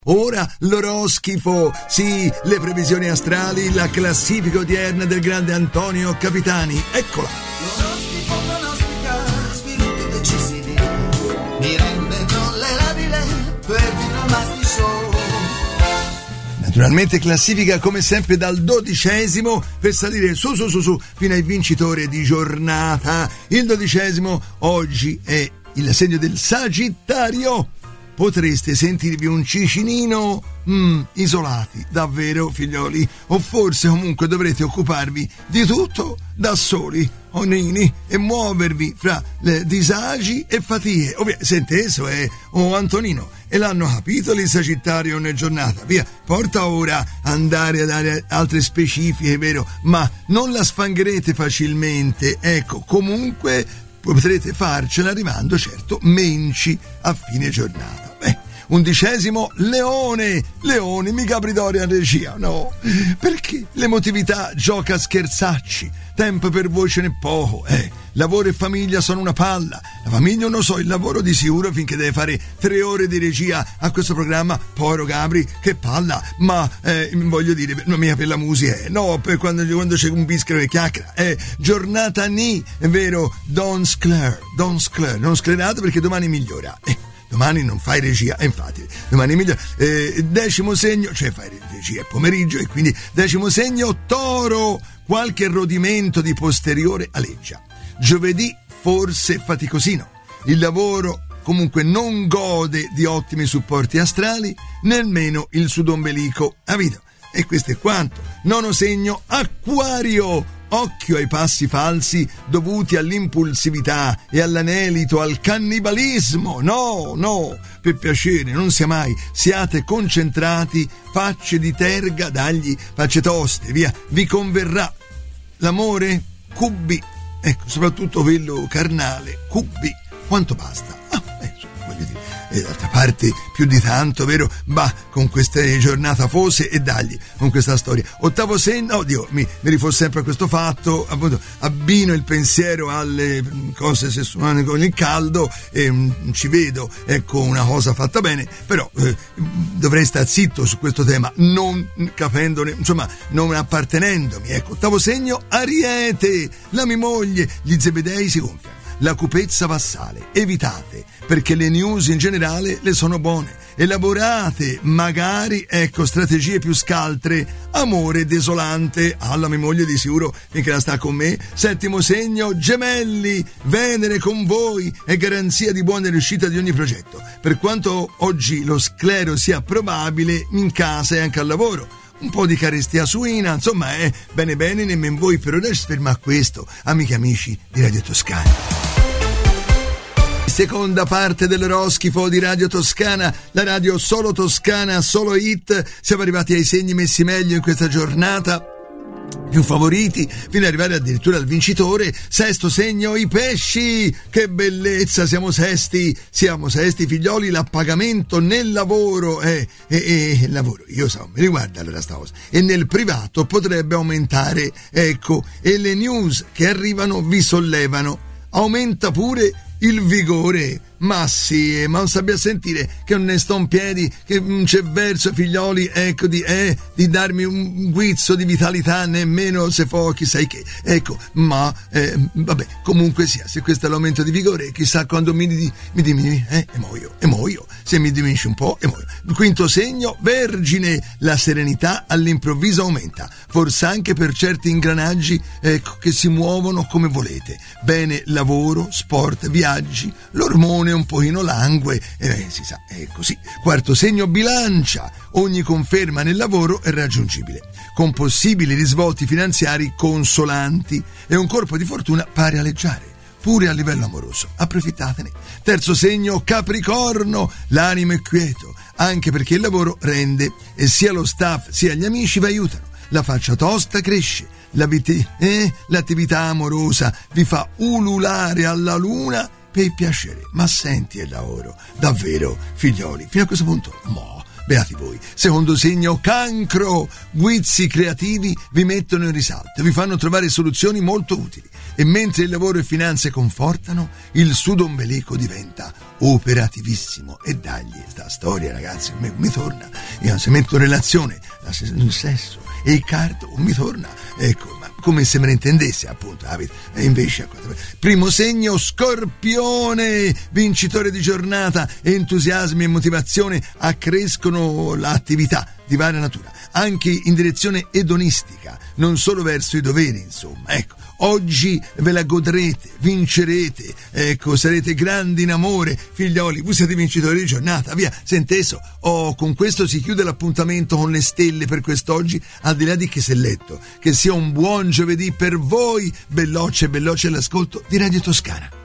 Ora l'oroscifo, sì, le previsioni astrali, la classifica odierna del grande Antonio Capitani, eccola. L'oroscifo pronostica sviluppi decisivi, mi rende tollerabile perfino il Masti Show. Naturalmente classifica come sempre dal 12° per salire su fino ai vincitori di giornata. Il 12° oggi è il segno del Sagittario. Potreste sentirvi un cicinino isolati, davvero figlioli, o forse comunque dovrete occuparvi di tutto da soli, onini, e muovervi fra disagi e fatiche. Sente, eso è Antonino, e l'hanno capito il Sagittario nel giornata. Via, porta ora andare a dare altre specifiche, vero? Ma non la sfangherete facilmente, ecco, comunque potrete farcela arrivando, certo, menci a fine giornata. 11° Leone, mica Bridori a regia, no, perché l'emotività gioca a scherzacci, tempo per voi ce n'è poco, lavoro e famiglia sono una palla, la famiglia non so, il lavoro di sicuro finché deve fare 3 ore di regia a questo programma, povero Gabri, che palla, ma voglio dire, non mica per la musica, no, per quando c'è un bischero che chiacchiera, giornata è vero, non sclerato perché domani migliora, domani non fai regia, infatti domani migliora. 10° segno, cioè fai regia è pomeriggio, e quindi 10° segno Toro, qualche rodimento di posteriore aleggia. Giovedì forse faticosino, il lavoro comunque non gode di ottimi supporti astrali, nemmeno il sudombelico avito. E questo è quanto. 9° segno Acquario, occhio ai passi falsi dovuti all'impulsività e all'anelito, al cannibalismo. No, per piacere, non sia mai. Siate concentrati, facce di terga, dagli facce toste, via. Vi converrà l'amore? Cubi. Ecco, soprattutto quello carnale. Cubi. Quanto basta? Voglio dire. E d'altra parte più di tanto, vero? Con queste giornate fose e dagli, con questa storia. 8° segno, oddio, mi rifò sempre a questo fatto, appunto, abbino il pensiero alle cose sessuali con il caldo e ci vedo, ecco, una cosa fatta bene, però dovrei stare zitto su questo tema, non capendone, insomma, non appartenendomi, ecco. 8° segno Ariete, la mia moglie, gli zebedei si gonfiano. La cupezza vassale, evitate, perché le news in generale le sono buone. Elaborate, magari, ecco, strategie più scaltre. Amore desolante, alla mia moglie di sicuro, finché la sta con me. 7° segno Gemelli, Venere con voi è garanzia di buona riuscita di ogni progetto. Per quanto oggi lo sclero sia probabile, in casa e anche al lavoro. Un po' di carestia suina, insomma, bene, nemmeno voi per ora si ferma a questo, amiche e amici di Radio Toscana. Seconda parte dell'oroscifo di Radio Toscana, la radio solo toscana, solo hit. Siamo arrivati ai segni messi meglio in questa giornata, più favoriti, fino ad arrivare addirittura al vincitore. 6° segno i pesci, che bellezza, siamo sesti figlioli, l'appagamento nel lavoro il lavoro, io so, mi riguarda allora sta cosa, e nel privato potrebbe aumentare, ecco, e le news che arrivano vi sollevano, aumenta pure il vigore. Ma sì, ma non sappia sentire che non ne sto in piedi, che non c'è verso, figlioli, ecco, di darmi un guizzo di vitalità, nemmeno se fuochi, sai che, ecco, ma vabbè, comunque sia, se questo è l'aumento di vigore, chissà quando mi diminui, e muoio, se mi diminuisce un po', e muoio. 5° segno Vergine, la serenità all'improvviso aumenta, forse anche per certi ingranaggi, ecco, che si muovono come volete. Bene, lavoro, sport, viaggi, l'ormone un pochino langue, si sa, è così. 4° segno Bilancia, ogni conferma nel lavoro è raggiungibile, con possibili risvolti finanziari consolanti e un colpo di fortuna pare aleggiare, pure a livello amoroso, approfittatene. 3° segno Capricorno, l'animo è quieto, anche perché il lavoro rende e sia lo staff sia gli amici vi aiutano, la faccia tosta cresce, l'attività amorosa vi fa ululare alla luna per piacere. Ma senti il lavoro, davvero, figlioli, fino a questo punto, beati voi. 2° segno Cancro, guizzi creativi vi mettono in risalto, vi fanno trovare soluzioni molto utili. e mentre il lavoro e finanze confortano, il sudo ombelico diventa operativissimo. E dagli, sta storia ragazzi, mi torna, io se metto in relazione il sesso e il cardo mi torna, ecco, ma come se me ne intendesse appunto, e invece primo segno Scorpione, vincitore di giornata, entusiasmi e motivazione accrescono l'attività di varia natura, anche in direzione edonistica, non solo verso i doveri, insomma, ecco. Oggi ve la godrete, vincerete, ecco, sarete grandi in amore, figlioli, voi siete vincitori di giornata, via, senteso. Con questo si chiude l'appuntamento con le stelle per quest'oggi, al di là di chi si è letto. Che sia un buon giovedì per voi, bellocce e bellocce all'ascolto di Radio Toscana.